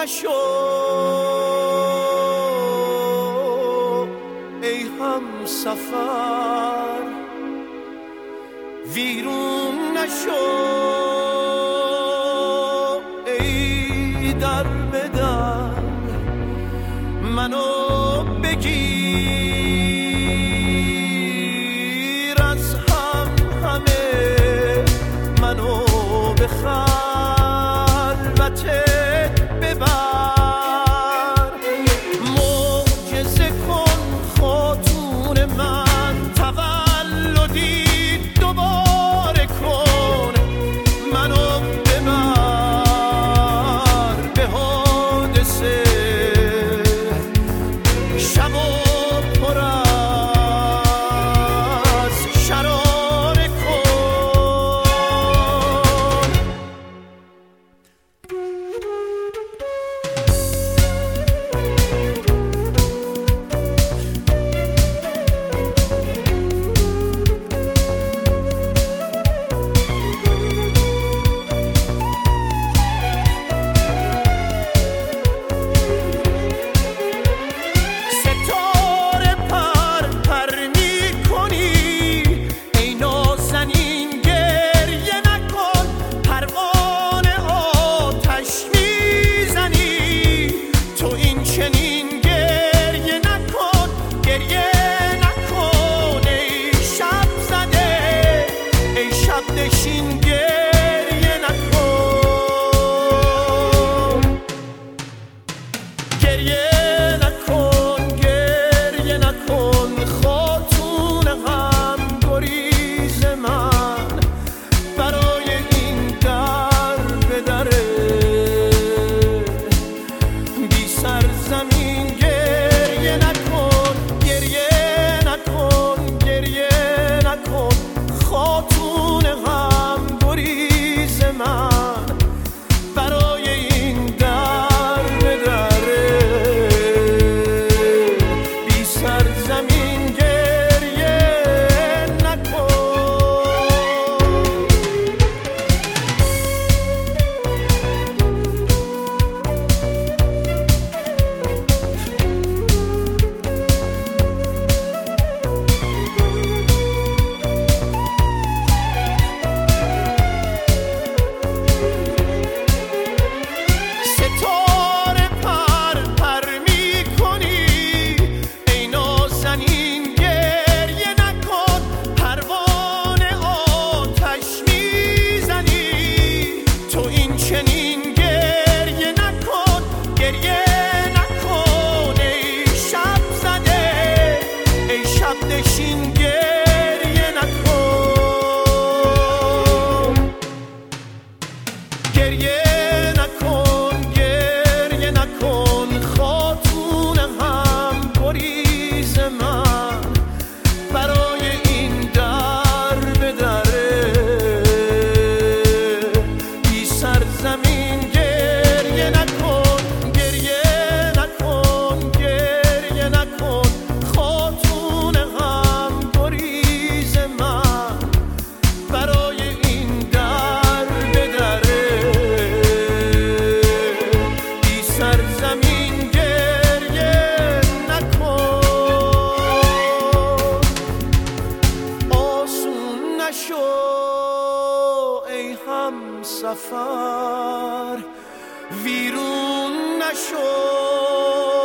نشو ای همسفر، ویرون نشو ای در به در، منو بگیر از همه، منو به خلوتت ببر، معجزه کن خاتون من، تولدی دوباره کن، منو ببر به حادثه، شب و پر از شراره کن. ستاره پر پر می‌کنی ای نازنین، گریه نکن، پروانه آتش میزنی تو، این چنین گریه نکن، گریه نکن ای شب زده، ای شب نشین گریه نکن، گریه نکن، گریه نکن، خاتون غم گریز من، برای این در به دره بی سرزمین گریه نکن، گریه نکن، گریه نکن، خاتون غم گریز من، برای این در به دره بی سرزمین گریه نکن. ستاره پر پر می‌کنی ای نازنین، گریه نکن، پروانه آتش میزنی تو، این چنین گریه نکن، گریه نکن ای شب زده، ای شب نشین گریه نکن، گریه نکن، گریه نکن، خاتون غم گریز من، برای این در به دره بی سرزمین گریه نکن، گریه نکن، گریه نکن، خاتون غم گریز من، برای این در به دره بی سرزمین گریه نکن. آسون نشو ای همسفر، ویرون نشو